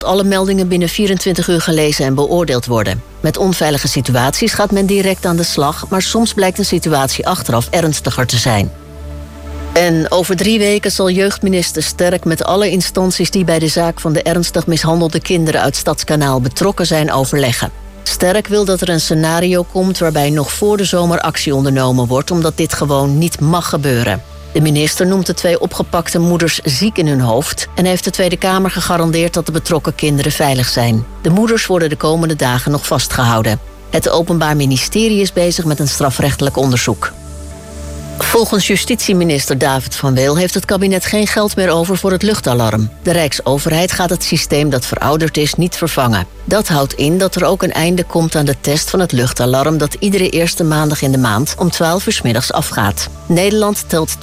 Alle meldingen binnen 24 uur gelezen en beoordeeld worden. Met onveilige situaties gaat men direct aan de slag, maar soms blijkt een situatie achteraf ernstiger te zijn. En over 3 weken zal jeugdminister Sterk met alle instanties die bij de zaak van de ernstig mishandelde kinderen uit Stadskanaal betrokken zijn overleggen. Sterk wil dat er een scenario komt waarbij nog voor de zomer actie ondernomen wordt, omdat dit gewoon niet mag gebeuren. De minister noemt de 2 opgepakte moeders ziek in hun hoofd en heeft de Tweede Kamer gegarandeerd dat de betrokken kinderen veilig zijn. De moeders worden de komende dagen nog vastgehouden. Het Openbaar Ministerie is bezig met een strafrechtelijk onderzoek. Volgens justitieminister David van Weel heeft het kabinet geen geld meer over voor het luchtalarm. De Rijksoverheid gaat het systeem dat verouderd is niet vervangen. Dat houdt in dat er ook een einde komt aan de test van het luchtalarm dat iedere eerste maandag in de maand om 12 uur 's middags afgaat. Nederland telt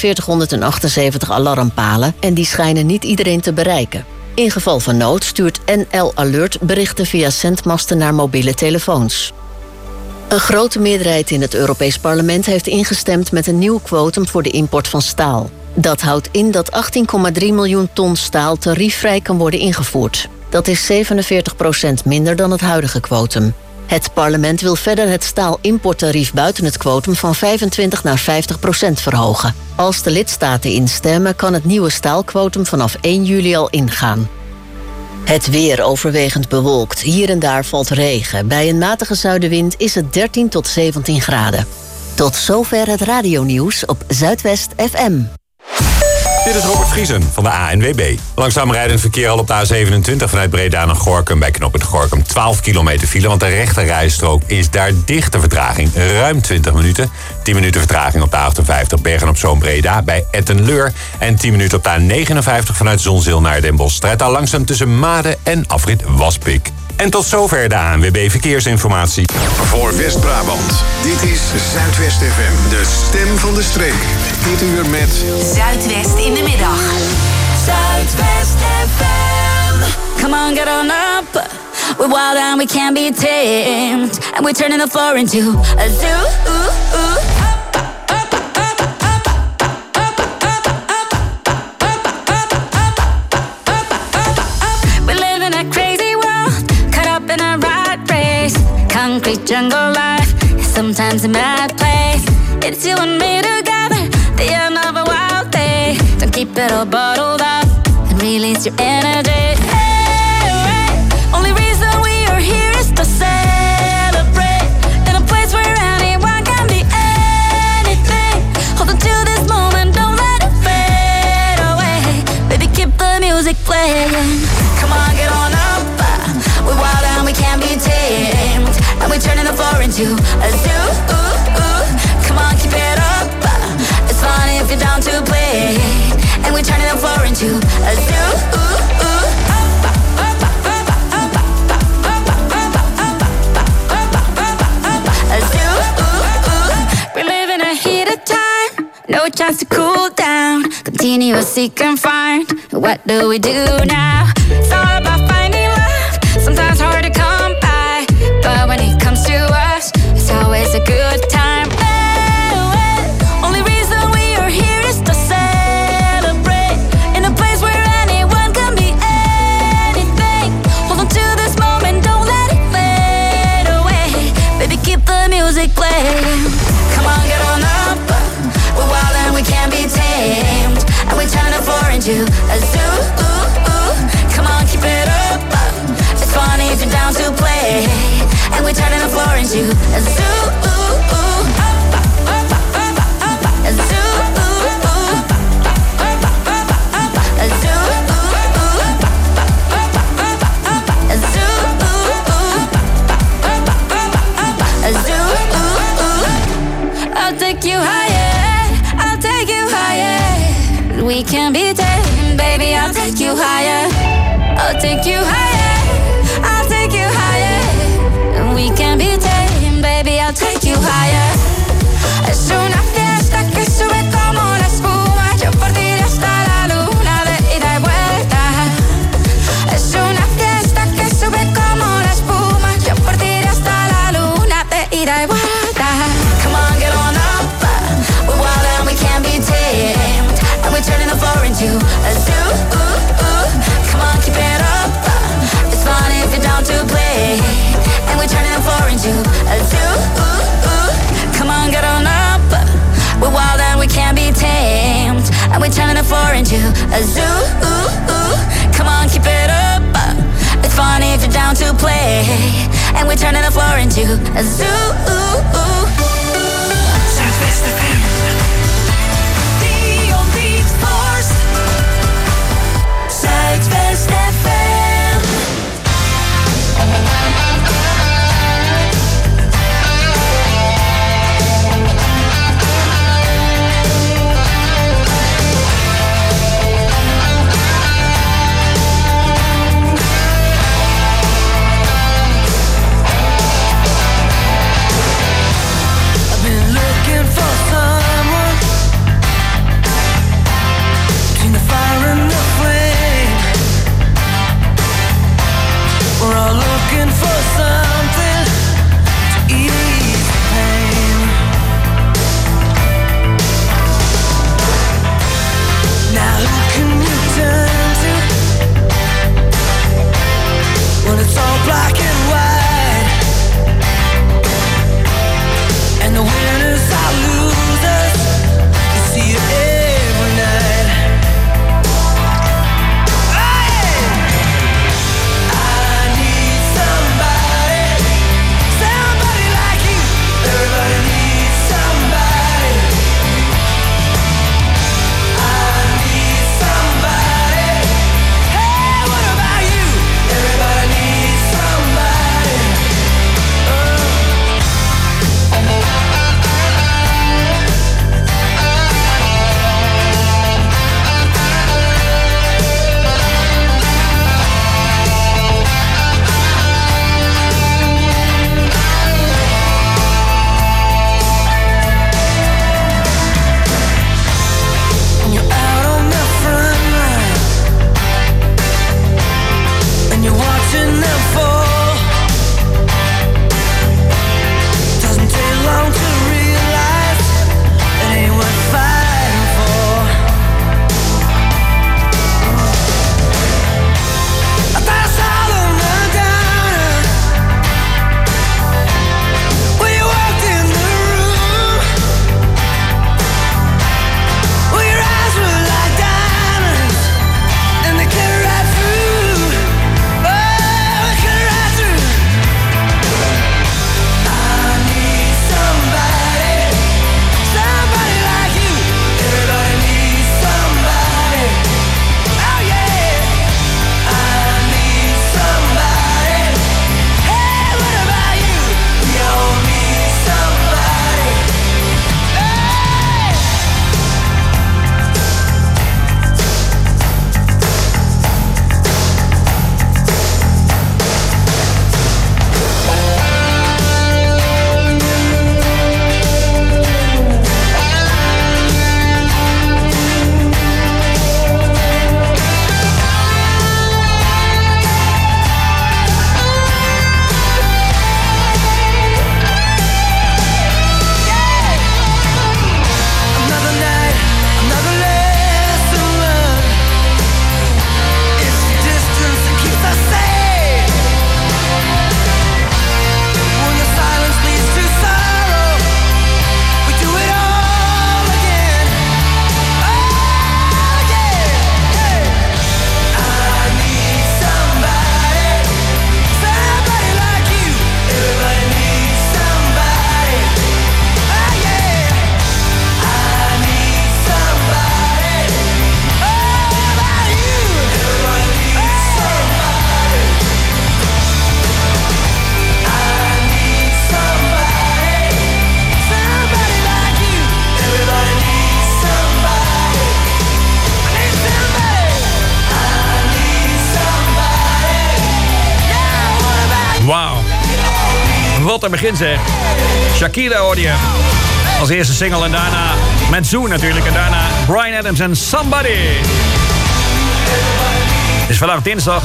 4278 alarmpalen en die schijnen niet iedereen te bereiken. In geval van nood stuurt NL Alert berichten via zendmasten naar mobiele telefoons. Een grote meerderheid in het Europees Parlement heeft ingestemd met een nieuw quotum voor de import van staal. Dat houdt in dat 18,3 miljoen ton staal tariefvrij kan worden ingevoerd. Dat is 47% minder dan het huidige quotum. Het parlement wil verder het staalimporttarief buiten het quotum van 25 naar 50% verhogen. Als de lidstaten instemmen, kan het nieuwe staalquotum vanaf 1 juli al ingaan. Het weer overwegend bewolkt. Hier en daar valt regen. Bij een matige zuidenwind is het 13 tot 17 graden. Tot zover het radionieuws op Zuidwest FM. Dit is Robert Vriesen van de ANWB. Langzaam rijdend verkeer al op de A27 vanuit Breda naar Gorinchem. Bij knooppunt Gorinchem 12 kilometer file, want de rechterrijstrook is daar dicht. De vertraging ruim 20 minuten. 10 minuten vertraging op de A58 Bergen-op-Zoom Breda bij Ettenleur. En 10 minuten op de A59 vanuit Zonzeel naar Den Bosch. Strijd al langzaam tussen Maden en afrit Waspik. En tot zover de ANWB Verkeersinformatie. Voor West-Brabant, dit is Zuidwest FM, de stem van de streek. Dit uur met Zuidwest in de middag. Zuidwest FM. Come on, get on up. We're wild and we can't be tamed. And we're turning the floor into a zoo. Concrete jungle life is sometimes a mad place. It's you and me together, the end of a wild day. Don't keep it all bottled up and release your energy. Hey, only reason we are here is to celebrate. In a place where anyone can be anything. Hold on to this moment, don't let it fade away. Baby, keep the music playing. Come on, get on up. We're wild and we can't be tamed. And we're turning the floor into a zoo. Come on, keep it up. It's fun if you're down to play. And we're turning the floor into a zoo. A zoo. We're living a heated time. No chance to cool down. Continuously confined. What do we do now? It's all about finding love. Sometimes hard to come by, but when it comes to us, it's always a good time. Only reason we are here is to celebrate. In a place where anyone can be anything. Hold on to this moment, don't let it fade away. Baby, keep the music playing. Come on, get on up. We're wild and we can't be tamed. And we turn the floor into a zoo. Come on, keep it up. It's funny if you're down to play. And we're turning the floor into a zoo. A zoo. A zoo. A zoo. A zoo. I'll take you higher. I'll take you higher. We can be tamed, baby. I'll take you higher. I'll take you higher. I'll take you higher. And we can be tamed, baby. I'll take you higher. Es una fiesta que sube como la espuma. Yo por ti hasta la luna de ida y vuelta. Es una fiesta que sube como la espuma. Yo por ti hasta la luna de ida y vuelta. Come on, get on up. We're wild and we can't be tamed. And we're turning the floor into a zoo. Come on, keep it up. we turning the floor into a zoo. Zuidwest FM. Dion Beatforst. Zuidwest FM. Wat een begin zeg. Shakira hoorde je als eerste single en daarna met Zoo natuurlijk. En daarna Bryan Adams en Somebody. Het is vandaag dinsdag.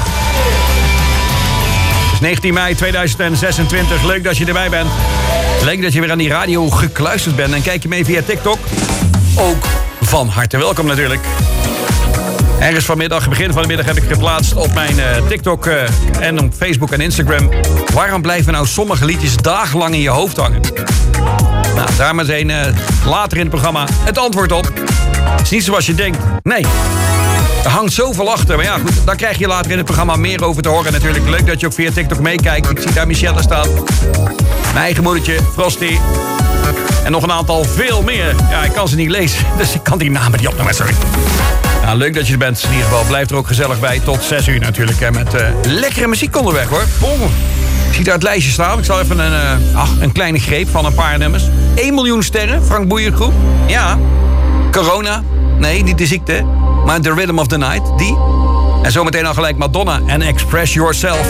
Het is 19 mei 2026. Leuk dat je erbij bent. Leuk dat je weer aan die radio gekluisterd bent. En kijk je mee via TikTok. Ook van harte welkom natuurlijk. Ergens vanmiddag, begin van de middag, heb ik geplaatst op mijn TikTok en op Facebook en Instagram. Waarom blijven nou sommige liedjes dagenlang in je hoofd hangen? Nou, daar meteen later in het programma het antwoord op. Het is niet zoals je denkt. Nee. Er hangt zoveel achter. Maar ja, goed, daar krijg je later in het programma meer over te horen natuurlijk. Leuk dat je ook via TikTok meekijkt. Ik zie daar Michelle staan. Mijn eigen moedertje, Frosty. En nog een aantal veel meer. Ja, ik kan ze niet lezen, dus ik kan die namen niet opnoemen, sorry. Nou, leuk dat je er bent. In ieder geval, blijf er ook gezellig bij. Tot 6 uur natuurlijk. Hè, met lekkere muziek onderweg, hoor. Ik zie daar het lijstje staan. Ik zal even een kleine greep van een paar nummers. 1 miljoen sterren, Frank Boeiergroep. Ja. Corona. Nee, niet de ziekte. Maar The Rhythm of the Night, die. En zometeen al gelijk Madonna en Express Yourself.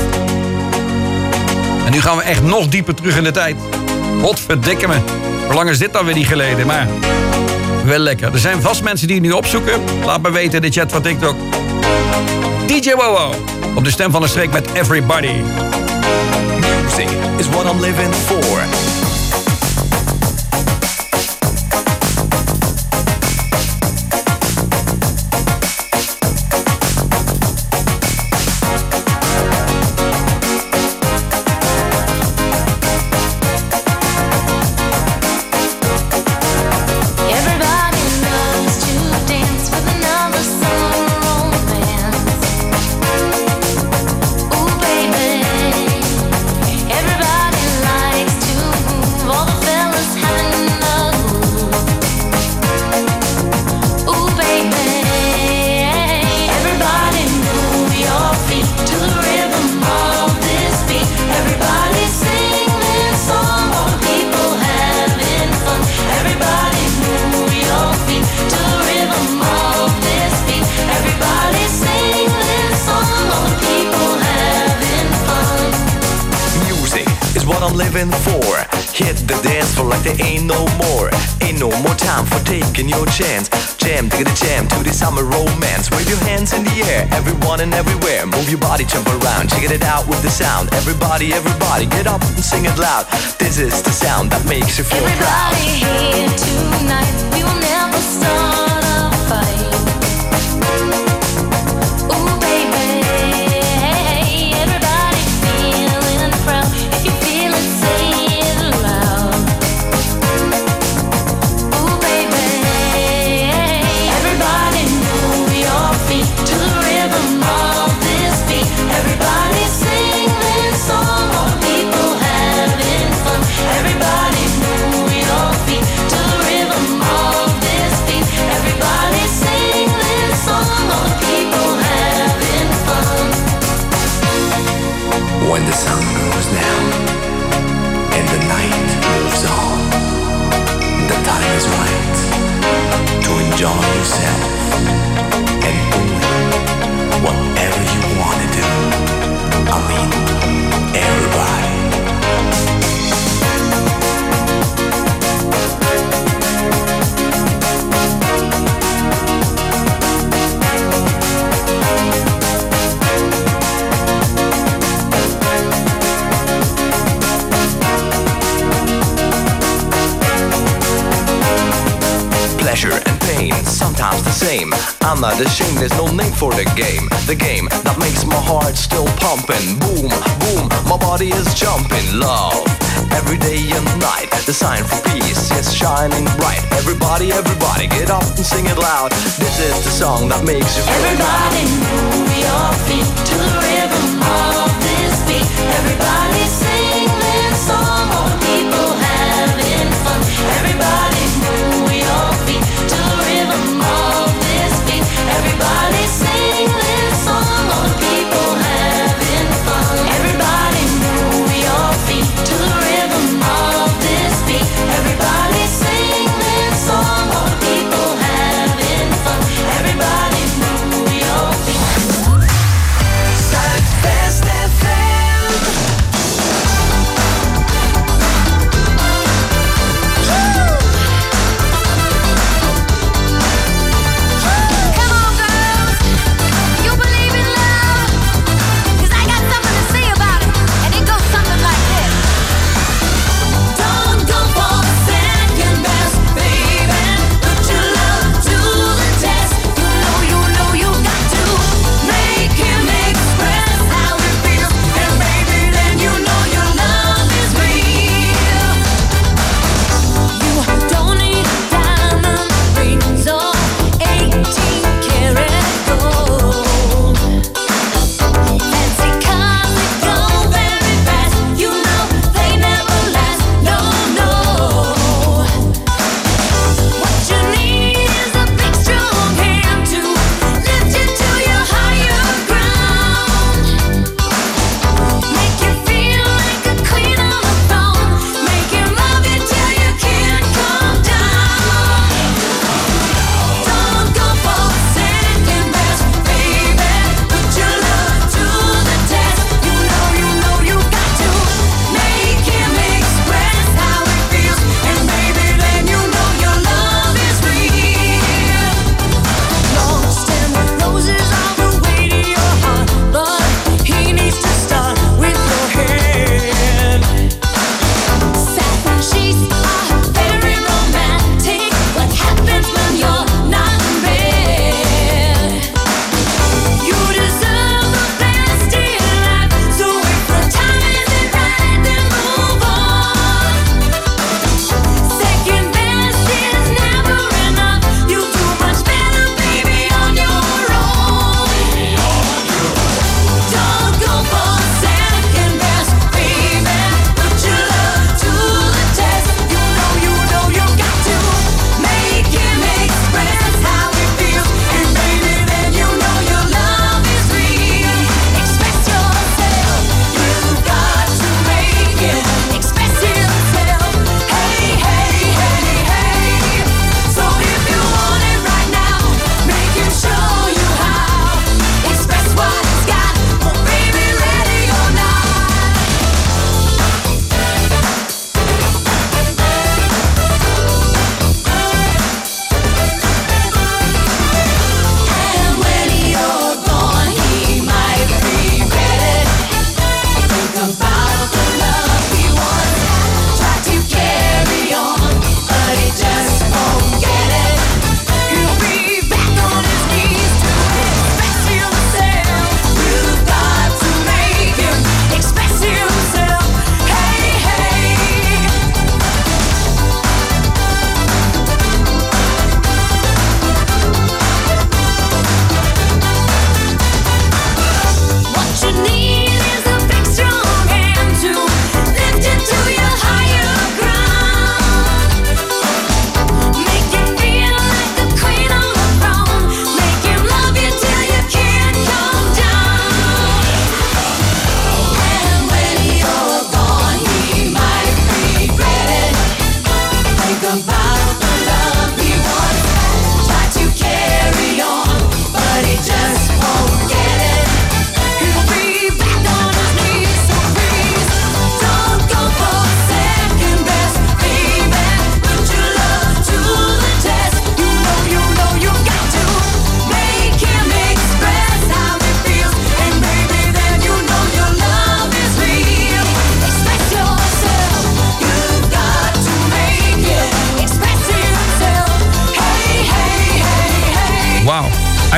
En nu gaan we echt nog dieper terug in de tijd. Godverdikke me. Hoe lang is dit dan weer niet geleden? Maar wel lekker. Er zijn vast mensen die het nu opzoeken. Laat me weten in de chat van TikTok. DJ Wowo. Op de stem van de streek met Everybody. Music is what I'm living for. living for. Hit the dance floor like there ain't no more. Ain't no more time for taking your chance. Jam, dig the jam to the summer romance. Wave your hands in the air, everyone and everywhere. Move your body, jump around, check it out with the sound. Everybody, everybody, get up and sing it loud. This is the sound that makes you feel proud. Everybody here tonight, we will never start a fight. Ooh, baby, everybody feeling proud. If you feel it, say it loud. Ooh, baby, everybody move your feet to the rhythm of this beat. Everybody sing this song, all the people having fun. Everybody move your feet to the rhythm of this beat. Everybody sing this song, all the people having fun. When the sun goes down and the night moves on, the time is right to enjoy yourself and doing whatever you want to do. I mean, everybody. Pleasure and pain, sometimes the same. I'm not ashamed, there's no name for the game. The game that makes my heart still pumping. Boom, boom, my body is jumping. Love, every day and night. The sign for peace is shining bright. Everybody, everybody, get up and sing it loud. This is the song that makes you feel Everybody move your feet to the rhythm of this beat. Everybody sing this song, all the people having fun. Everybody move your feet to the rhythm of this beat. Everybody sing this song, all the people having fun. Everybody move your feet to the rhythm of this beat. Everybody sing this song, all the people having fun. Everybody move your feet.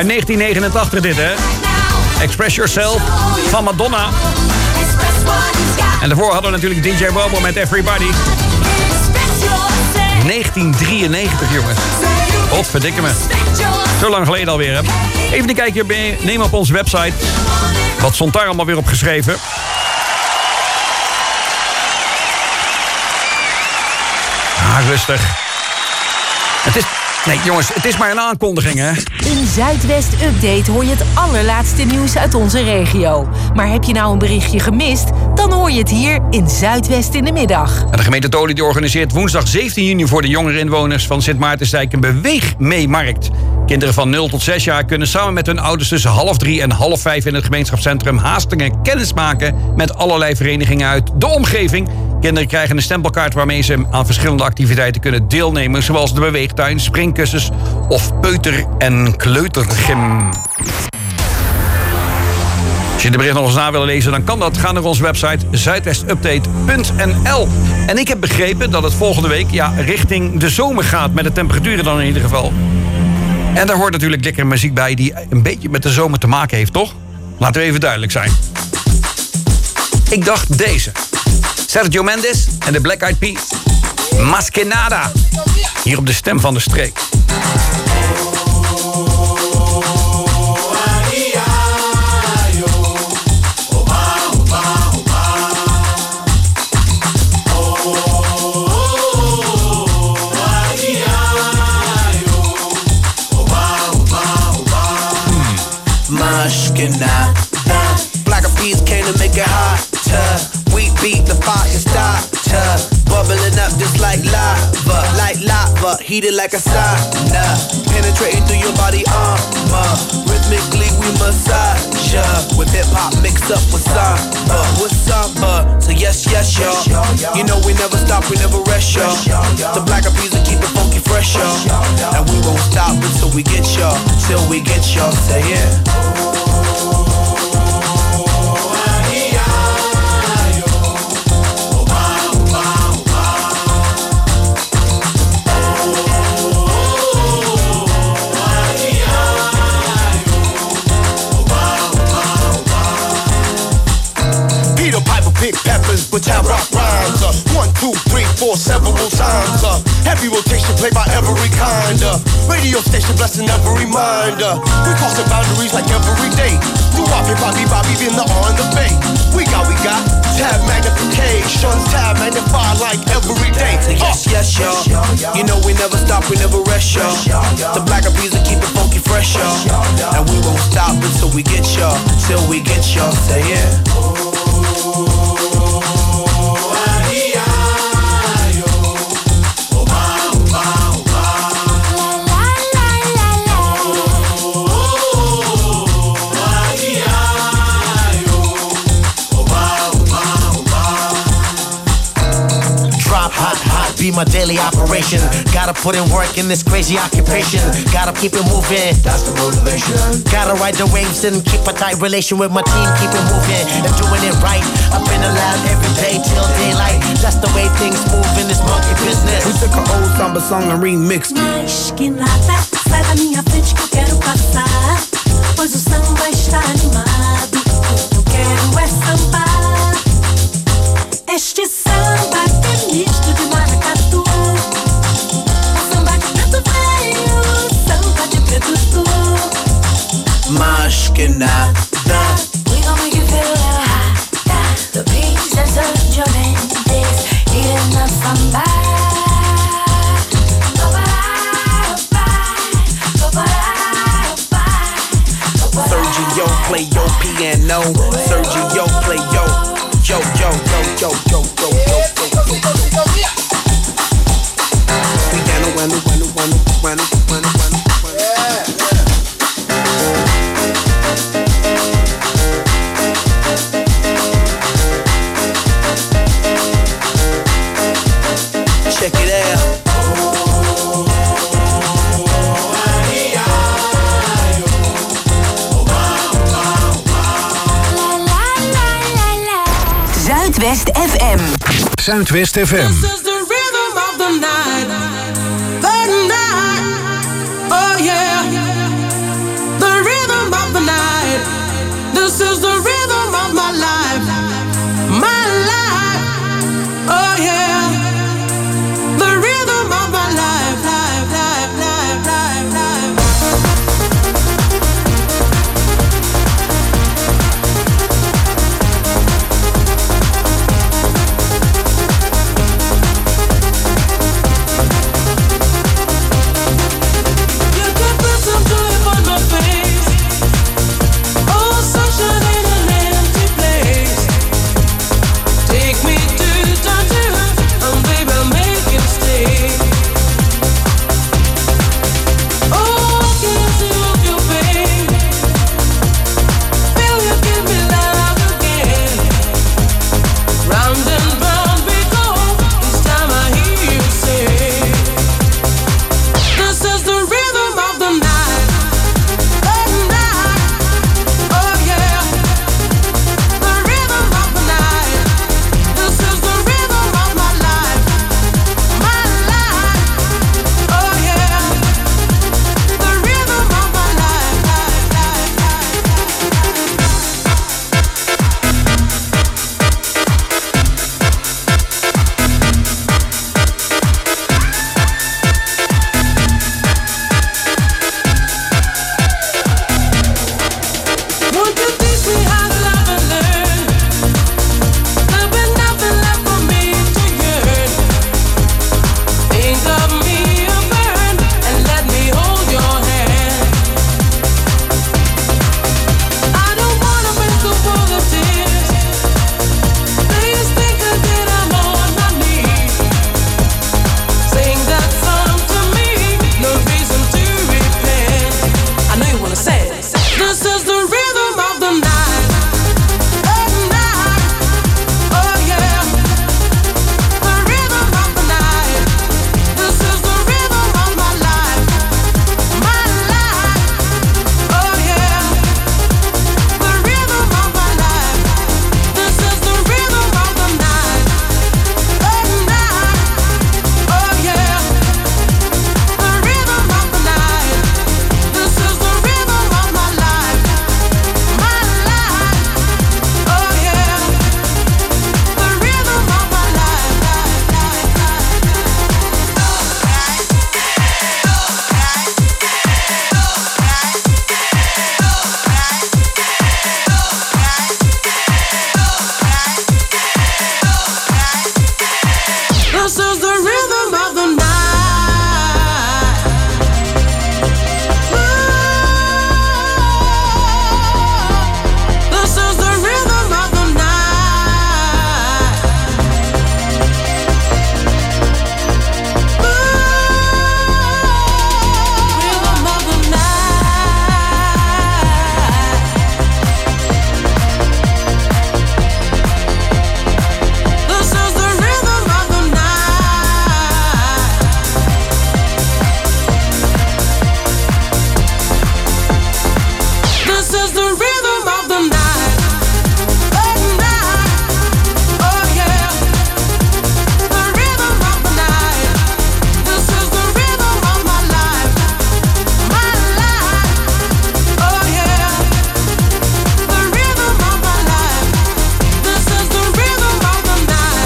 Uit 1989 dit, hè? Express Yourself van Madonna. En daarvoor hadden we natuurlijk DJ Bobo met Everybody. 1993, jongens. Godverdikke me. Zo lang geleden alweer, hè? Even een kijkje neem op onze website. Wat stond daar allemaal weer op geschreven? Rustig. Nee, jongens, het is maar een aankondiging, hè? Een Zuidwest Update hoor je het allerlaatste nieuws uit onze regio. Maar heb je nou een berichtje gemist? Dan hoor je het hier in Zuidwest in de middag. De gemeente Tolen die organiseert woensdag 17 juni... voor de jongere inwoners van Sint Maartensdijk een beweegmeemarkt. Kinderen van 0 tot 6 jaar kunnen samen met hun ouders... tussen 2:30 en 4:30 in het gemeenschapscentrum Haastingen kennis maken... met allerlei verenigingen uit de omgeving. Kinderen krijgen een stempelkaart waarmee ze aan verschillende activiteiten kunnen deelnemen... zoals de beweegtuin, springkussens of peuter- en kleutergym. Als je de bericht nog eens na wil lezen, dan kan dat. Ga naar onze website zuidwestupdate.nl. En ik heb begrepen dat het volgende week richting de zomer gaat... met de temperaturen dan in ieder geval. En daar hoort natuurlijk lekker muziek bij die een beetje met de zomer te maken heeft, toch? Laten we even duidelijk zijn. Ik dacht deze. Sergio Mendes en de Black Eyed Peas. Más que nada. Hier op de Stem van de Streek. Más que nada. Black Eyed Peas came to make it hotter. We beat the fire starter, bubbling up just like lava, heated like a sauna, penetrating through your body armor. Rhythmically we massage ya, with hip hop mixed up with samba, So yes, y'all. You know we never stop, we never rest, y'all. The Black Eyed Peas will keep it funky fresh, y'all. And we won't stop until we get y'all, till we get y'all. Say yeah. Big peppers, but I rock rhymes. 1, 2, 3, 4, several times. Heavy rotation played by every kind. Radio station blessing every mind. We crossing boundaries like every day. Do Bobby, been the on the bay. We got tab magnification, tab magnify like every day. Yes, y'all. You know we never stop, we never rest, y'all. The Black Eyed Peas will keep it funky fresh, y'all. And we won't stop until we get y'all, till we get y'all. Say yeah. Be my daily operation. Gotta put in work in this crazy occupation. Gotta keep it moving. That's the motivation. Gotta ride the waves and keep a tight relation with my team. Keep it moving and doing it right. Up in the lab every day till daylight. That's the way things move in this monkey business. We took an old samba song and remixed it. Mas que nada, sai da minha frente que eu quero passar. Pois o samba está animado. O que eu quero é sambar. Este samba é misto de maracatu. Samba de preto veio, samba de preto tu. Mas que nada. We gon' make you feel hot. The beats and Sergio Mendes eating up samba. Sergio play your piano. Sergio play yo. Yo. We down check it out. Zuidwest FM. Zuidwest FM. This is the rhythm of the night. The night. Oh yeah. The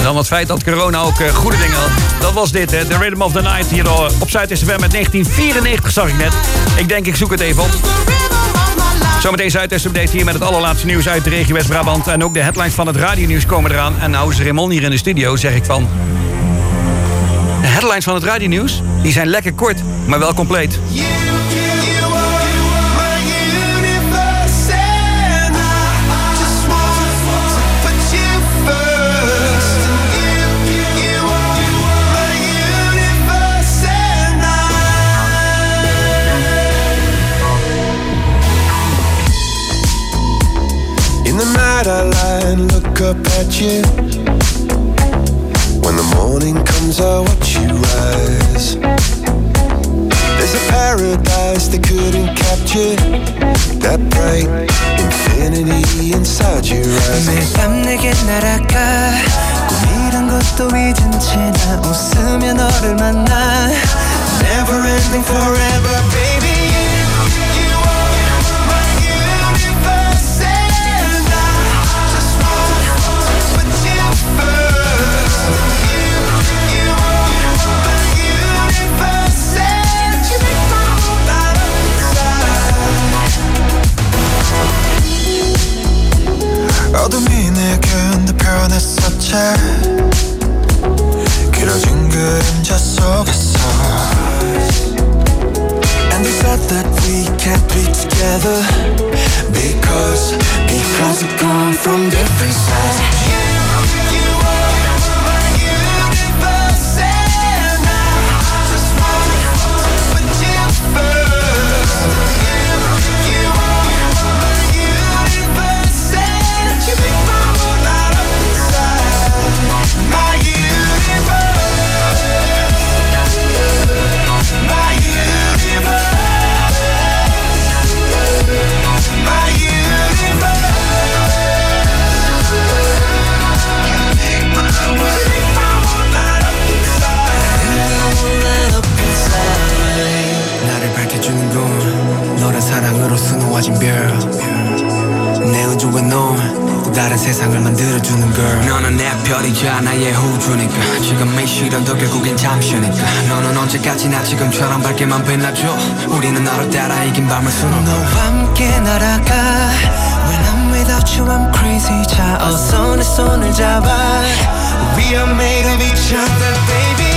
dan het feit dat corona ook goede dingen had. Dat was dit, hè. The Rhythm of the Night hier op Zuid-FM met 1994 zag ik net. Ik denk, ik zoek het even op. Zometeen Zuid-West-update hier met het allerlaatste nieuws uit de regio West-Brabant. En ook de headlines van het radionieuws komen eraan. En nou is Raymond hier in de studio, zeg ik van... De headlines van het radionieuws, die zijn lekker kort, maar wel compleet. In the night I lie and look up at you. When the morning comes I watch you rise. There's a paradise they couldn't capture. That bright infinity inside your eyes. 매일 밤 내게 날아가 꿈이란 것도 잊은 채 나 웃으며 너를 만나. Never ending forever baby. 어둠이 내겐 더 변했었지 길어진 그림자 속에서 And they said that we can't be together Because we've come from different sides 사랑으로 수놓아진 별 내 우주에 넌 또 다른 세상을 만들어주는 girl 너는 내 별이자 나의 호주니까 지금의 시련도 결국엔 잠시니까 너는 언제까지나 지금처럼 밝게만 빛나줘 우리는 너를 따라 이긴 밤을 수놓아 너와 함께 날아가 When I'm without you I'm crazy 자 어서 내 손을 잡아 We are made of each other baby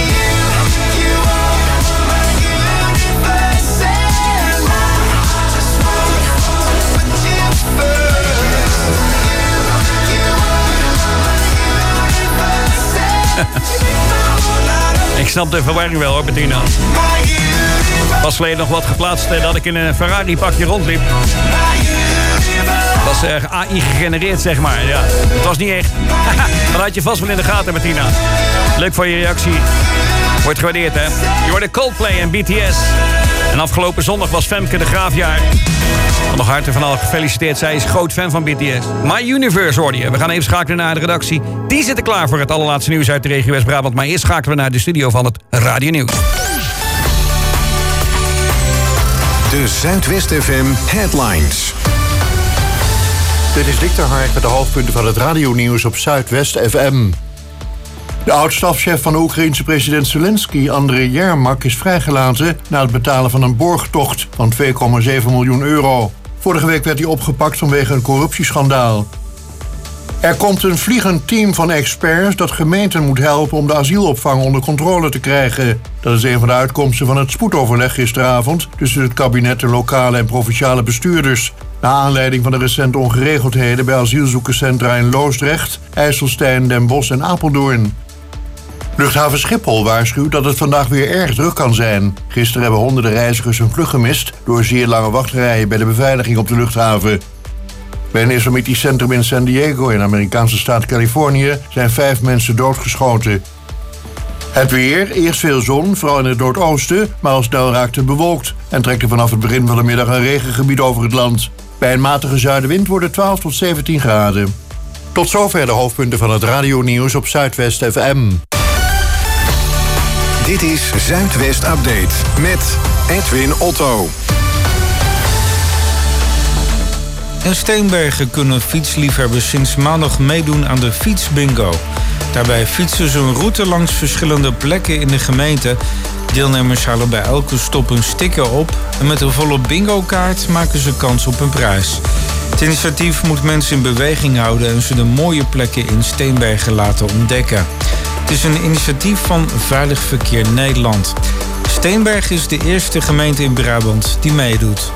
Ik snap de verwarring wel hoor, Bettina. Pas geleden nog wat geplaatst dat ik in een Ferrari pakje rondliep. Dat was AI gegenereerd, zeg maar. Ja, het was niet echt. Dat had je vast wel in de gaten, Bettina. Leuk voor je reactie. Wordt gewaardeerd, hè. Je hoorde Coldplay en BTS. En afgelopen zondag was Femke de Graafjaar. Nog hartelijk van allen gefeliciteerd. Zij is groot fan van BTS. My Universe hoorde je. We gaan even schakelen naar de redactie. Die zitten klaar voor het allerlaatste nieuws uit de regio West-Brabant. Maar eerst schakelen we naar de studio van het Radio Nieuws. De Zuidwest FM Headlines. Dit is Dick ter Hark met de hoofdpunten van het radionieuws op Zuidwest FM. De oud-stafchef van de Oekraïense president Zelensky, Andrei Yermak, is vrijgelaten na het betalen van een borgtocht van 2,7 miljoen euro. Vorige week werd hij opgepakt vanwege een corruptieschandaal. Er komt een vliegend team van experts dat gemeenten moet helpen om de asielopvang onder controle te krijgen. Dat is een van de uitkomsten van het spoedoverleg gisteravond tussen het kabinet, de lokale en provinciale bestuurders. Naar aanleiding van de recente ongeregeldheden bij asielzoekerscentra in Loosdrecht, IJsselstein, Den Bosch en Apeldoorn. Luchthaven Schiphol waarschuwt dat het vandaag weer erg druk kan zijn. Gisteren hebben honderden reizigers hun vlucht gemist door zeer lange wachtrijen bij de beveiliging op de luchthaven. Bij een islamitisch centrum in San Diego in de Amerikaanse staat Californië zijn 5 mensen doodgeschoten. Het weer, eerst veel zon, vooral in het noordoosten, maar al snel raakt het bewolkt en trekt er vanaf het begin van de middag een regengebied over het land. Bij een matige zuidenwind wordt het 12 tot 17 graden. Tot zover de hoofdpunten van het radionieuws op Zuidwest FM. Dit is Zuidwest Update met Edwin Otto. In Steenbergen kunnen fietsliefhebbers sinds maandag meedoen aan de fietsbingo. Daarbij fietsen ze een route langs verschillende plekken in de gemeente. Deelnemers halen bij elke stop een sticker op. En met een volle bingo-kaart maken ze kans op een prijs. Het initiatief moet mensen in beweging houden en ze de mooie plekken in Steenbergen laten ontdekken. Het is een initiatief van Veilig Verkeer Nederland. Steenbergen is de eerste gemeente in Brabant die meedoet.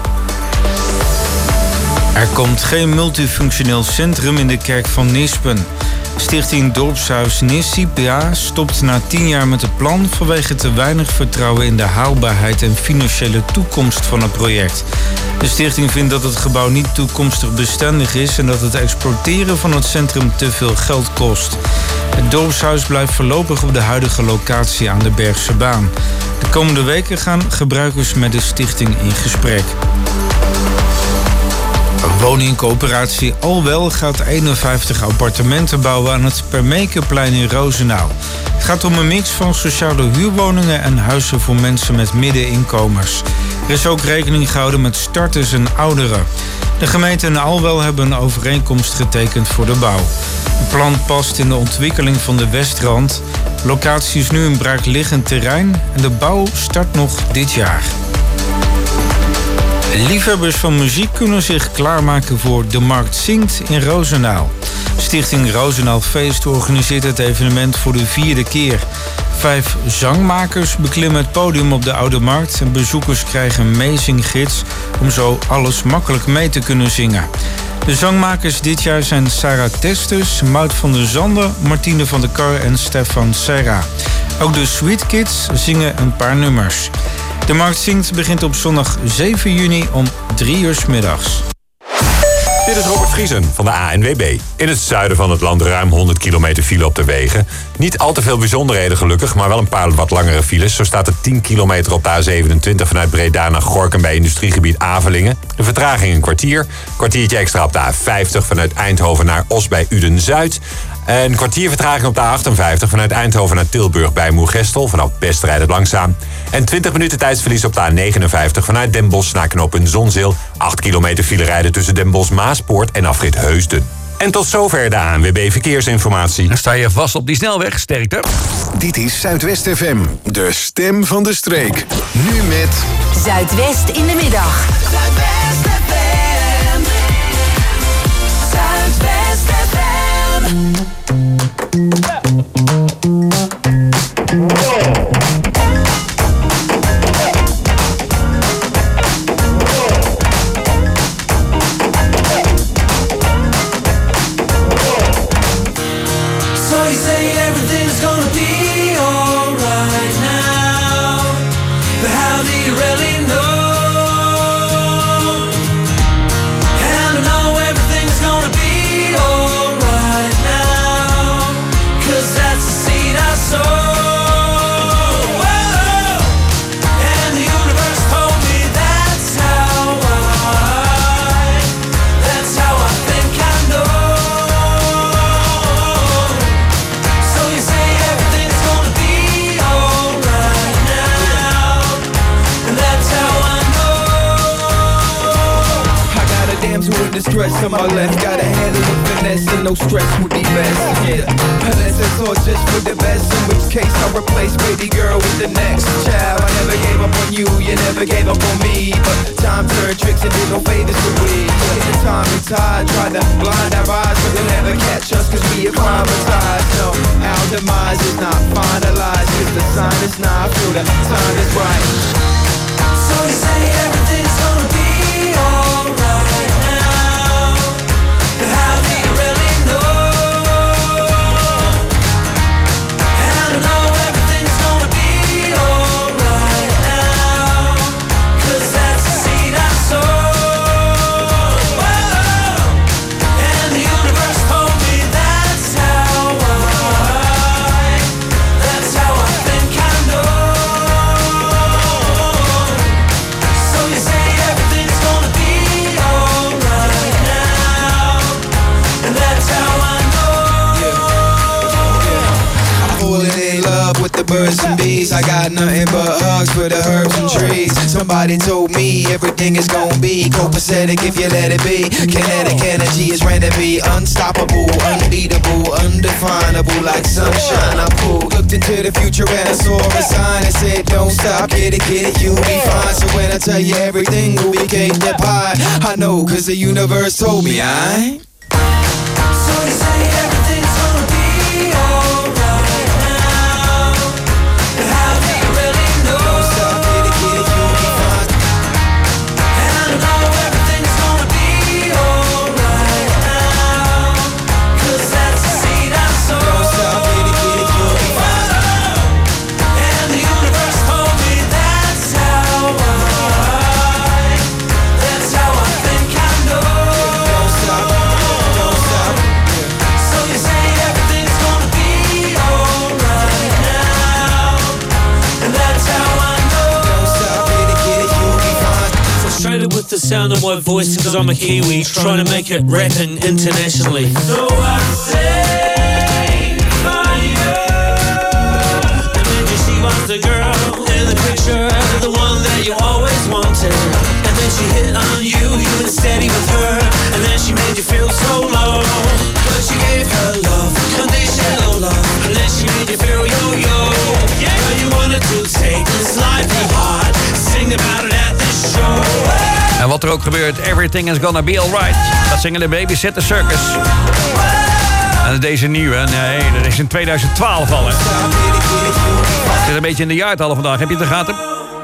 Er komt geen multifunctioneel centrum in de kerk van Nispen. Stichting Dorpshuis Nisipia stopt na 10 jaar met het plan vanwege te weinig vertrouwen in de haalbaarheid en financiële toekomst van het project. De stichting vindt dat het gebouw niet toekomstig bestendig is en dat het exporteren van het centrum te veel geld kost. Het dorpshuis blijft voorlopig op de huidige locatie aan de Bergse Baan. De komende weken gaan gebruikers met de stichting in gesprek. Woningcoöperatie Alwel gaat 51 appartementen bouwen aan het Permekenplein in Rozendaal. Het gaat om een mix van sociale huurwoningen en huizen voor mensen met middeninkomens. Er is ook rekening gehouden met starters en ouderen. De gemeente en Alwel hebben een overeenkomst getekend voor de bouw. Het plan past in de ontwikkeling van de Westrand. De locatie is nu een braakliggend terrein en de bouw start nog dit jaar. Liefhebbers van muziek kunnen zich klaarmaken voor De Markt Zingt in Rozendaal. Stichting Rozendaal Feest organiseert het evenement voor de 4e keer. 5 zangmakers beklimmen het podium op de Oude Markt en bezoekers krijgen een meezinggids om zo alles makkelijk mee te kunnen zingen. De zangmakers dit jaar zijn Sarah Testus, Maud van der Zanden, Martine van der Kar en Stefan Serra. Ook de Sweet Kids zingen een paar nummers. De Markt Zingt begint op zondag 7 juni om 3 uur 's middags. Dit is Robert Vriesen van de ANWB. In het zuiden van het land ruim 100 kilometer file op de wegen. Niet al te veel bijzonderheden gelukkig, maar wel een paar wat langere files. Zo staat er 10 kilometer op de A27 vanuit Breda naar Gorinchem bij industriegebied Avelingen. De vertraging een kwartier. Kwartiertje extra op de A50 vanuit Eindhoven naar Os bij Uden-Zuid. Een kwartier vertraging op de A58 vanuit Eindhoven naar Tilburg bij Moergestel. Vanaf Best rijdt het langzaam. En 20 minuten tijdsverlies op de A59 vanuit Den Bosch naar knooppunt Zonzeel. 8 kilometer file rijden tussen Den Bosch, Maaspoort en afrit Heusden. En tot zover de ANWB Verkeersinformatie. Dan sta je vast op die snelweg. Sterkte. Dit is Zuidwest FM, de stem van de streek. Nu met Zuidwest in de middag. Zuidwest FM. Zuidwest FM. Stress on my left, gotta handle with finesse and no stress would be best. Yeah, unless it's all just for the best, in which case I'll replace baby girl with the next child. I never gave up on you, you never gave up on me, but time turned tricks and did no favors to we. The time and tide tried to blind our eyes, but they'll never catch us cause we acclimatized. No, our demise is not finalized, cause the sign is not, I feel the time is right. So you say everything's gonna be alright. How do you really know? And I know everything's gonna be alright now, cause that's the seed I sow. And the universe told me that's how I think I know. So you say everything's gonna be alright now, and that's how I know. I'm falling in love with the birds and bees. I got nothing but hugs for the herbs and trees. Somebody told me everything is gonna be copacetic if you let it be. Kinetic energy is ready to be unstoppable, unbeatable, undefined, undeniable like sunshine. I pulled, looked into the future and I saw a sign that said, don't stop, get it, you'll be fine. So when I tell you everything will be cake and pie, I know, cause the universe told me I. So you say everything's gonna be alright now, but how do you really know? Don't stop, get it, you'll be fine. And I know everything's gonna be alright now, cause that's the seed I sow. Don't stop, get it, you'll be fine. And the universe told me that's how I think I know. Don't stop, don't stop. So you say everything's gonna be alright now, and that's how I know. Don't stop, get it, you'll be fine. Frustrated with the sound of my voice cause I'm a Kiwi trying to make it rapping internationally. So I sing for you. And then she was the girl in the picture, the one that you always wanted. And then she hit on you, you were steady with her. And then she made you feel so low. But she gave her love, conditional love. And then she made you feel yo-yo. Yeah, you wanted to take this life to heart. Sing about it at this show. En wat er ook gebeurt, everything is gonna be alright. Dat zingen de Babysitter Circus. En deze nieuwe, nee, dat is in 2012 al, hè. Het is een beetje in de jaartallen vandaag, heb je het in de gaten?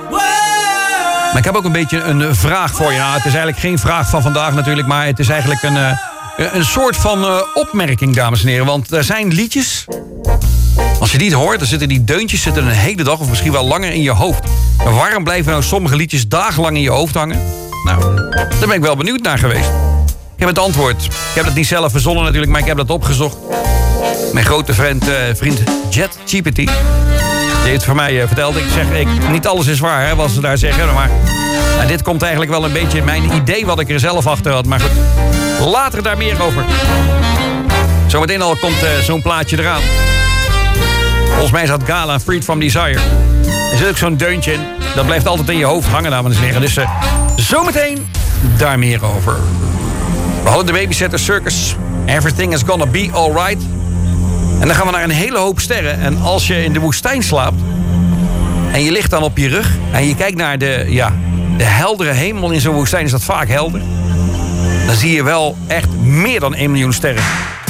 Maar ik heb ook een beetje een vraag voor je. Nou, het is eigenlijk geen vraag van vandaag natuurlijk, maar het is eigenlijk een soort van opmerking, dames en heren. Want er zijn liedjes, als je die hoort, dan zitten die deuntjes een hele dag of misschien wel langer in je hoofd. Maar waarom blijven nou sommige liedjes dagenlang in je hoofd hangen? Nou, daar ben ik wel benieuwd naar geweest. Ik heb het antwoord. Ik heb het niet zelf verzonnen natuurlijk, maar ik heb dat opgezocht. Mijn grote vriend ChatGPT, die heeft voor mij verteld. Ik zeg, niet alles is waar, hè, wat ze daar zeggen. Maar nou, dit komt eigenlijk wel een beetje mijn idee wat ik er zelf achter had. Maar goed, later daar meer over. Zometeen al komt zo'n plaatje eraan. Volgens mij is dat Gala, Freed from Desire. Er zit ook zo'n deuntje in. Dat blijft altijd in je hoofd hangen, dames en heren. Dus zometeen daar meer over. We hadden de Babysitter Circus. Everything is gonna be alright. En dan gaan we naar een hele hoop sterren. En als je in de woestijn slaapt en je ligt dan op je rug en je kijkt naar de heldere hemel in zo'n woestijn, is dat vaak helder. Dan zie je wel echt meer dan 1 miljoen sterren.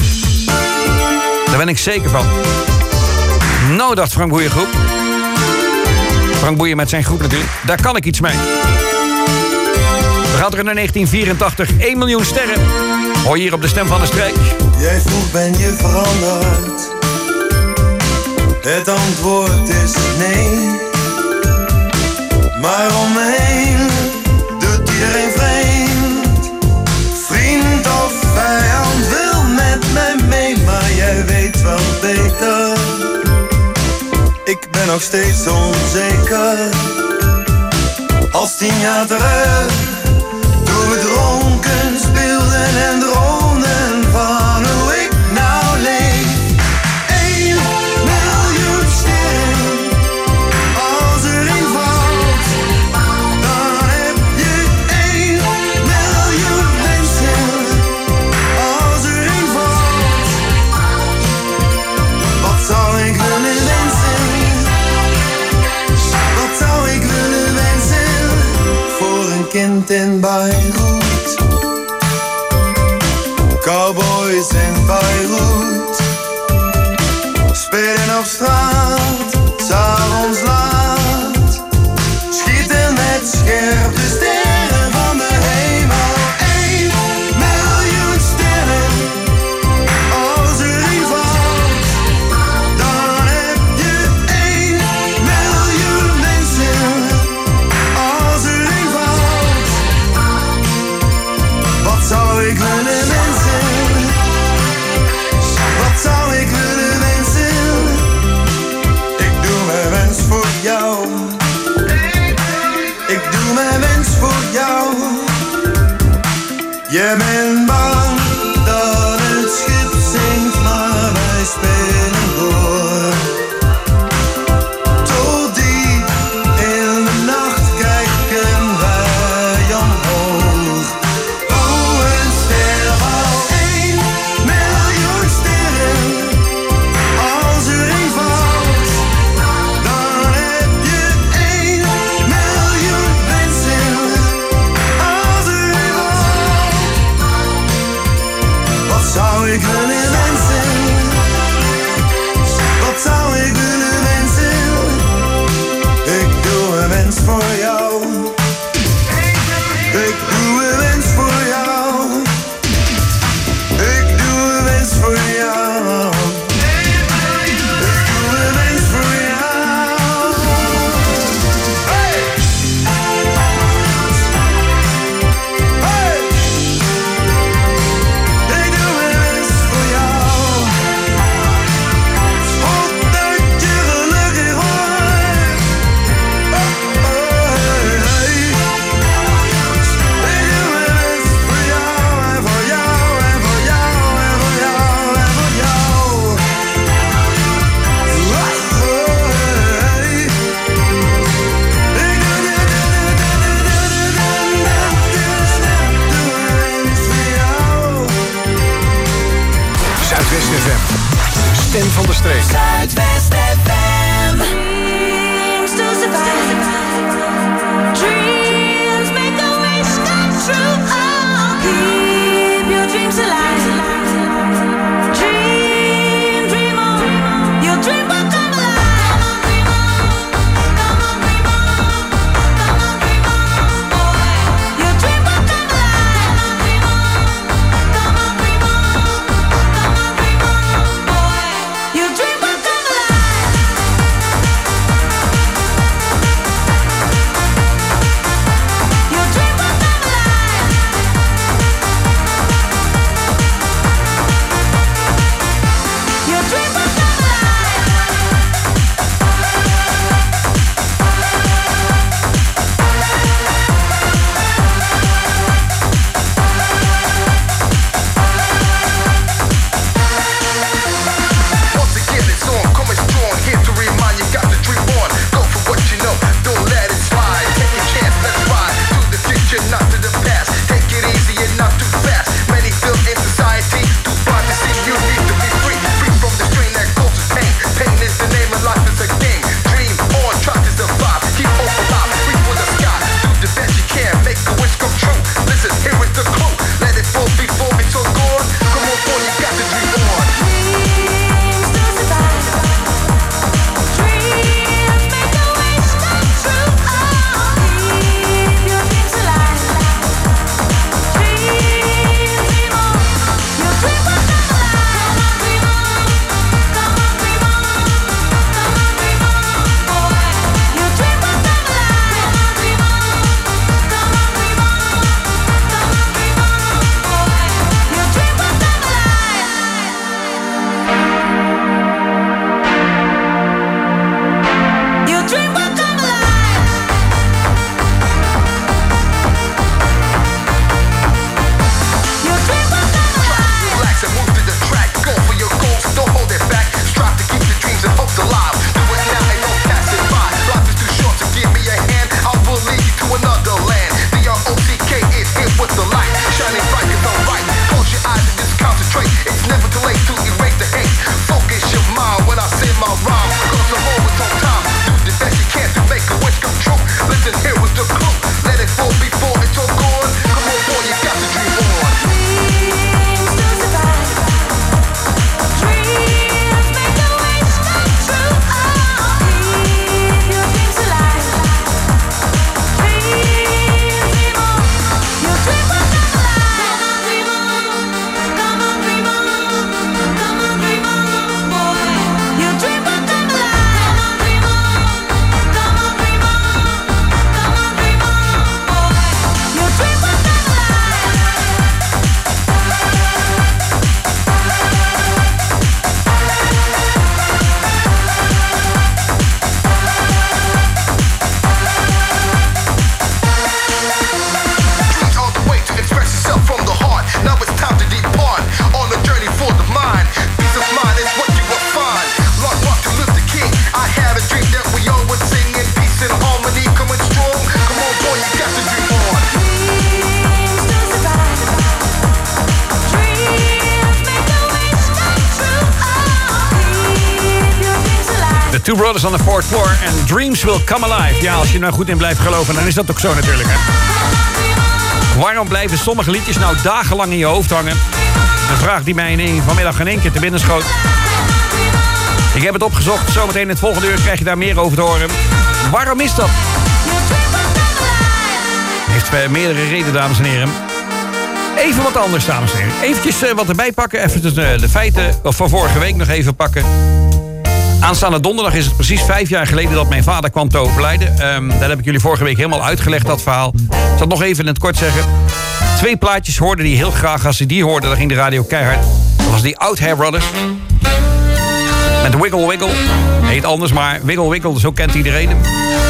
Daar ben ik zeker van. Nou, dacht Frank Boeien groep. Frank Boeien met zijn groep natuurlijk. Daar kan ik iets mee. We gaan terug naar 1984. 1 miljoen sterren. Hoor je hier op de Stem van de Streek. Jij vroeg, ben je veranderd? Het antwoord is nee. Maar om me heen doet iedereen vreemd. Vriend of vijand wil met mij mee, maar jij weet wel beter. Ik ben nog steeds onzeker. Als 10 jaar terug, toen we dronken speelden en droomden van hoe ik nou leef. 1 miljoen sterren, als er een valt, dan heb je 1 miljoen mensen. Als er een valt, wat zou ik willen wensen? Wat zou ik willen wensen voor een kind in Beirut? Cowboys in Beirut spelen op straat, 's'avonds laat, schieten met scherpe sterren van de hemel. 1 miljoen sterren, als er een valt, dan heb je 1 miljoen mensen. Als er een valt, wat zou ik willen wensen? Wat zou ik willen wensen? Ik doe mijn wens voor jou. Ik doe mijn wens voor jou. Je bent bang dat het schip zinkt, maar wij spelen door. Tot diep in de nacht kijken wij omhoog. Oh, een ster van 1 miljoen sterren. stem van de streek. Zuidwest FM. Dreams to survive. Dreams make a wish come true. Oh, keep your dreams alive. Dream, dream on. Your dream will come alive. Come on, dream on. Come on, dream on. Boy, your dream will come alive. Come on, dream on. Come on, dream on. Boy, your dream will come alive. Your dream will come alive. Your dream will come Once again, it's on, coming strong. Here to remind you, got the dream on. Go for what you know, don't let it slide. Take a chance, let's ride to the future, not to the past. Take it easy and not too fast. Many feel in society, too blind to see. You need to be free, free from the strain that causes pain. Pain is the name of life, is a game. Dream on, try to survive. Keep hope alive, reach for the sky. Do the best you can, make a wish come true. Listen, here is the clue. Let it fall before it's all gone. Come on, boy, you got the dream on. Dreams to survive. Dreams make a wish come true. Oh, keep your dreams alive. Dream, dream on. Your dream will come alive. Dream on. Come on, dream on. Come on, dream on. Boy, your dream will come alive. Dream on. Come on, dream on. Come on, dream on. Boy, your dream will come alive. Your dream will come alive. Your dream will come alive. Relax and move to the track. Go for your goals, don't hold it back. Strive to keep your dreams and hopes alive. Do it now and don't pass it by. Life is too short to give me a hand. I will lead you to another land. The R-O-C-K is here with the light. Shining bright is alright. Close your eyes and just concentrate. It's never too late to erase the hate. Focus your mind when I say my rhyme. Cause I'm always on time. Do the best you can to make a wish come true. Listen, here is the clue. Let it fall before it's all gone. Come on, boy, you got the dream on. Dreams to survive. Dreams make a wish come true. Oh, keep your dreams alive. Dream, dream on. Your dream will come alive. Dream on. Come on, dream on. Come on, dream on. Boy, your dream will come alive. Dream on. Come on, dream on. Come on, dream on. Boy, your dream will come alive. Dreams are the way to express yourself from the heart. Now it's time to depart on a journey for the mind. Peace of mind is what you will find. Lord Martin Luther King, I had a dream that we all would sing in peace and harmony, coming strong. Come on, boy, you got the dream on. Dreams to survive. Dreams make a wish come true. Oh, keep your dreams alive. The Two Brothers on the Fourth Floor en Dreams Will Come Alive. Ja, als je er nou goed in blijft geloven, dan is dat ook zo natuurlijk, hè. Waarom blijven sommige liedjes nou dagenlang in je hoofd hangen? Een vraag die mij vanmiddag in één keer te binnen schoot. Ik heb het opgezocht. Zometeen in het volgende uur krijg je daar meer over te horen. Waarom is dat? Heeft meerdere redenen, dames en heren. Even wat anders, dames en heren. Eventjes wat erbij pakken. Even de feiten van vorige week nog even pakken. Aanstaande donderdag is het precies 5 jaar geleden dat mijn vader kwam te overlijden. Dat heb ik jullie vorige week helemaal uitgelegd, dat verhaal. Ik zal het nog even in het kort zeggen. 2 plaatjes hoorde hij heel graag. Als hij die hoorde, dan ging de radio keihard. Dat was die Out-Hair Brothers. Met Wiggle Wiggle. Heet anders, maar Wiggle Wiggle, zo kent iedereen hem.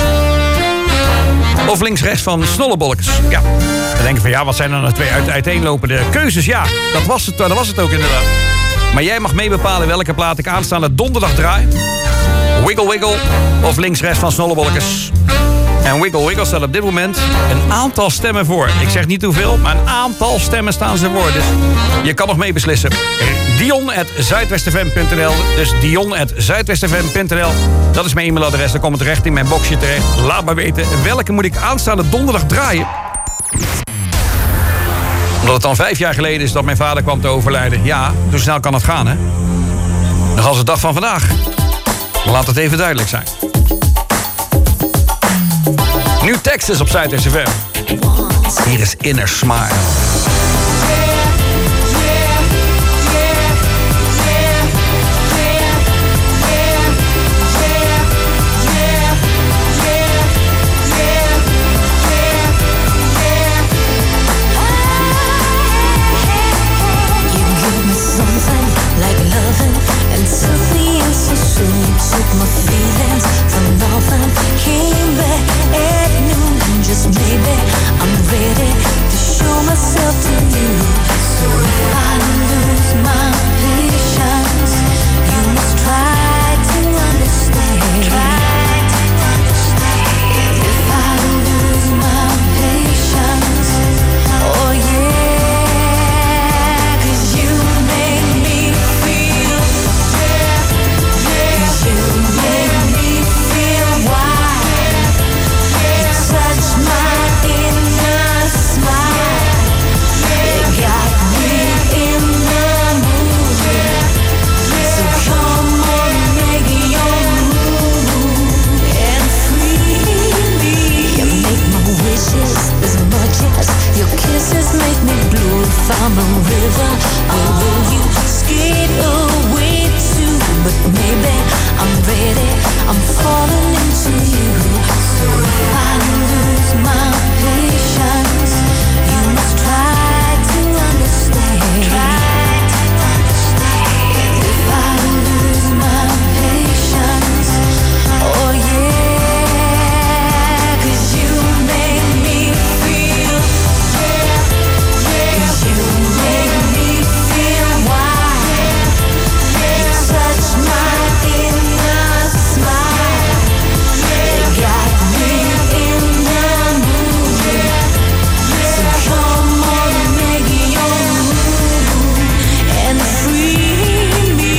Of links-rechts van Snollebollekes. Ja, dan denk je van ja, wat zijn er nou 2 uiteenlopende keuzes? Ja, dat was het ook inderdaad. Maar jij mag mee bepalen welke plaat ik aanstaande donderdag draai. Wiggle Wiggle of links-rechts van Snollebollekes. En Wiggle Wiggle staat op dit moment een aantal stemmen voor. Ik zeg niet hoeveel, maar een aantal stemmen staan ze voor. Dus je kan nog mee beslissen. Dion@zuidwestfm.nl. Dus Dion@zuidwestfm.nl. Dat is mijn e-mailadres. Dan komt het terecht in mijn boxje terecht. Laat maar weten welke moet ik aanstaande donderdag draaien. Omdat het dan 5 jaar geleden is dat mijn vader kwam te overlijden. Ja, zo snel kan het gaan, hè? Nog als de dag van vandaag. Laat het even duidelijk zijn. Nu Texas op Zuid FM. Hier is Inner Smile. Took my feelings from nothing, came back at noon, and just maybe I'm ready to show myself to you. So if I lose my patience, you must try to understand. If I lose my patience, oh yeah, 'cause you make me feel, you make me feel wild. You touch my inner smile. You got me in the mood. So come on, make your move and free me. You make my wishes as much as your kisses make me blue. If I'm a river, where will you skate away to? But maybe I'm ready, I'm falling into you. So if I lose my patience, you must try to understand. If I lose my patience, oh yeah, 'cause you make me feel, 'cause you make me feel wild. You touch my inner smile. You got me in the mood. So come on, make your move and free me.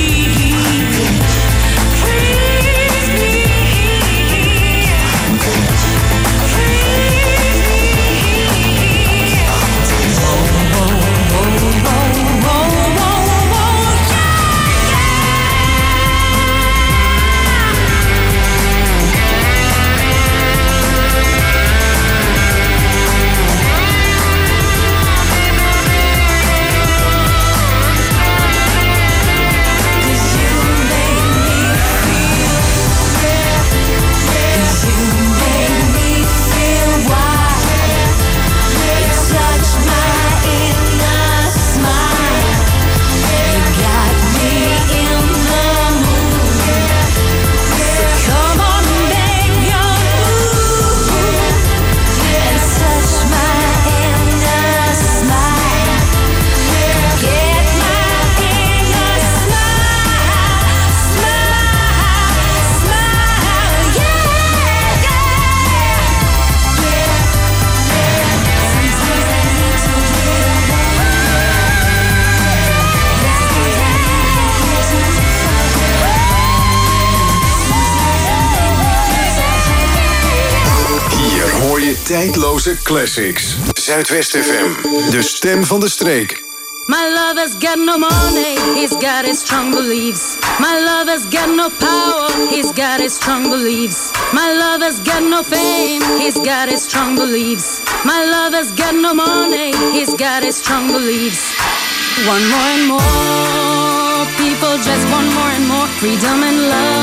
Tijdloze classics. Zuidwest FM. De stem van de streek. My lover's got no money, he's got his strong beliefs. My lover's got no power, he's got his strong beliefs. My lover's got no fame, he's got his strong beliefs. My lover's got no money, he's got his strong beliefs. One more and more, people just want more and more freedom and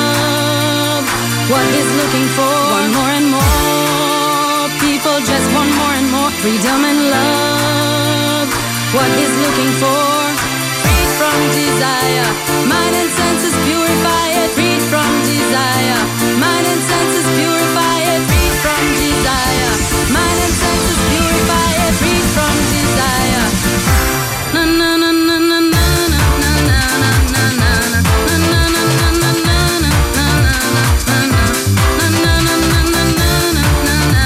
love. What he's looking for, one more and more, people just want more and more freedom and love. What he's looking for, freed from desire, mind and senses purify it, freed from desire, mind and senses purify it, freed from desire, mind and senses purify it, freed from desire. Na na na na na na na na na na na na. Na na na na na na na na na na na na na na na na.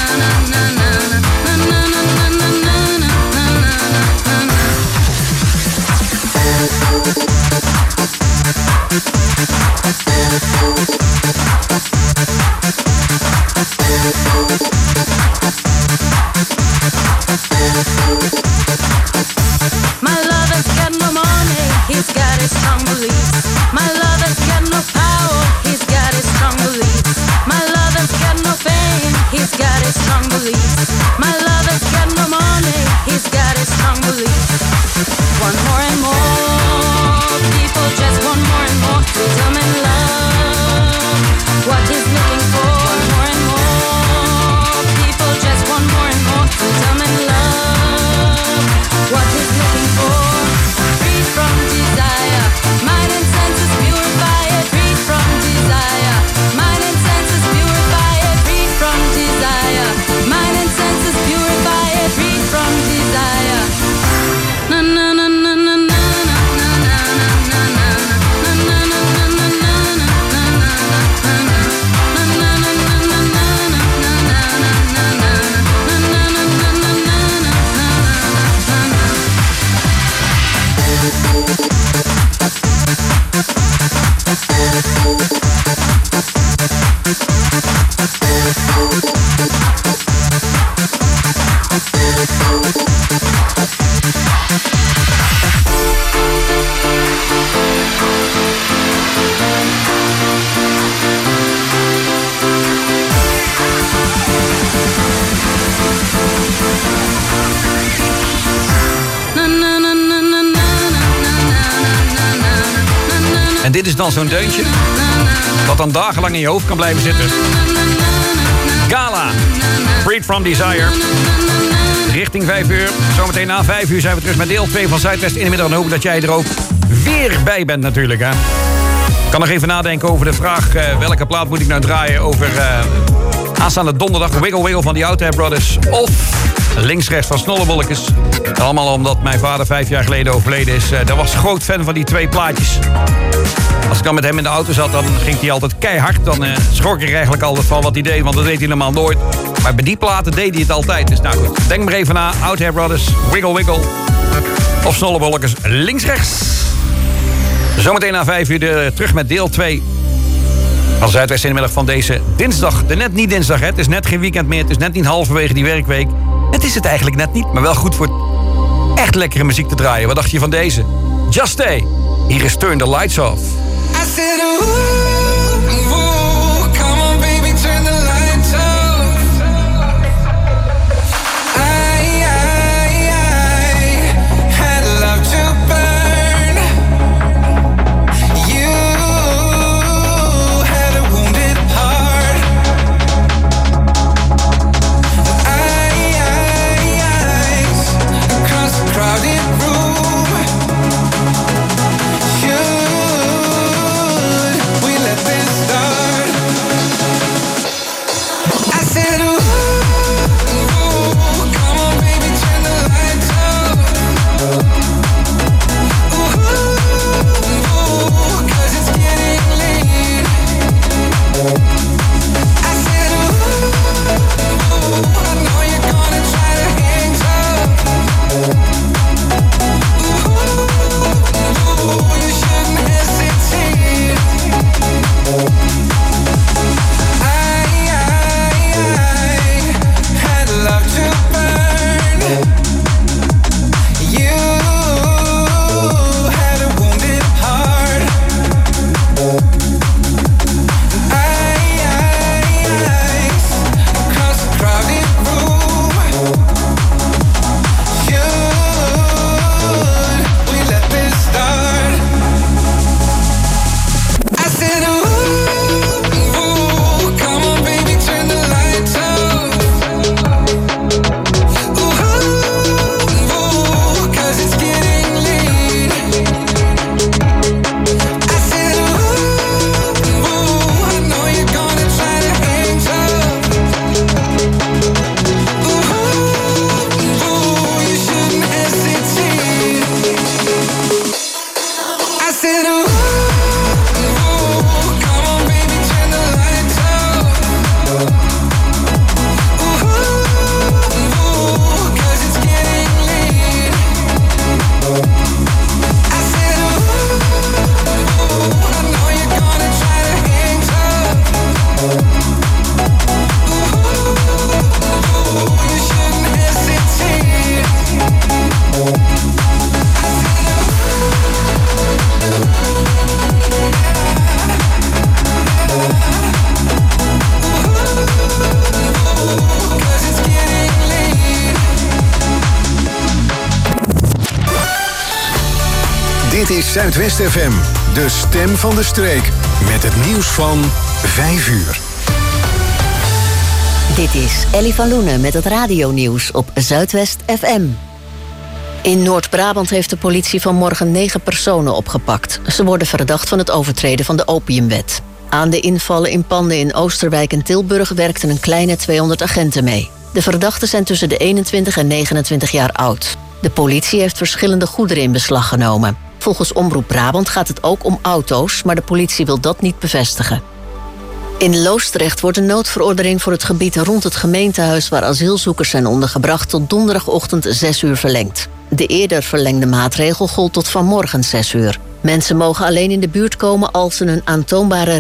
dit is dan zo'n deuntje dat dan dagenlang in je hoofd kan blijven zitten. Gala, Freed From Desire. Richting 5 uur. Zometeen na 5 uur zijn we terug met deel 2 van Zuidwest in de middag. En hoop dat jij er ook weer bij bent natuurlijk. Hè? Ik kan nog even nadenken over de vraag... welke plaat moet ik nou draaien over aanstaande donderdag... Wiggle Wiggle van die Out There Brothers... of links-rechts van Snollebolletjes. Allemaal omdat mijn vader 5 jaar geleden overleden is. Daar was groot fan van die 2 plaatjes. Als ik dan met hem in de auto zat, dan ging hij altijd keihard. Dan schrok ik eigenlijk altijd van wat hij deed, want dat deed hij normaal nooit. Maar bij die platen deed hij het altijd. Dus nou goed, denk maar even na. Out There Brothers, Wiggle Wiggle. Of Snollebolletjes, links-rechts. Zometeen na 5 uur terug met deel 2 van Zuidwest in de middag van deze dinsdag. Net niet dinsdag, hè. Het is net geen weekend meer. Het is net niet halverwege die werkweek. Het is het eigenlijk net niet, maar wel goed voor echt lekkere muziek te draaien. Wat dacht je van deze? Just Stay. Hier is Turn the Lights Off. I said, ooh, ooh, come on baby, turn the lights off. I had love to burn. You had a wounded heart. Across the crowded room. We let this start. I said, ooh, ooh, come on, baby, turn the lights off. Ooh, ooh, 'cause it's getting late. I said, ooh, ooh, I know you're gonna try to hang tough. Ooh, you shouldn't hesitate. I had love to burn. You had a wounded heart. Across the crowded room. We let this start. I said, ooh, come on, baby, turn the lights off. Ooh, 'cause it's getting late. I said, ooh, I know you're gonna try to hang tough. Ooh, you shouldn't hesitate. I said, ooh, come on, baby, turn the lights off. Ooh, 'cause it's getting late. I said, ooh, I know you're gonna try to hang tough. Ooh, you shouldn't hesitate. Dit is Zuidwest FM, de stem van de streek. Met het nieuws van 5 uur. Dit is Ellie van Loenen met het radionieuws op Zuidwest FM. In Noord-Brabant heeft de politie vanmorgen 9 personen opgepakt. Ze worden verdacht van het overtreden van de opiumwet. Aan de invallen in panden in Oosterwijk en Tilburg werkten een kleine 200 agenten mee. De verdachten zijn tussen de 21 en 29 jaar oud. De politie heeft verschillende goederen in beslag genomen. Volgens Omroep Brabant gaat het ook om auto's, maar de politie wil dat niet bevestigen. In Loosdrecht wordt de noodverordening voor het gebied rond het gemeentehuis waar asielzoekers zijn ondergebracht tot donderdagochtend 6 uur verlengd. De eerder verlengde maatregel gold tot vanmorgen 6 uur. Mensen mogen alleen in de buurt komen als ze een aantoonbare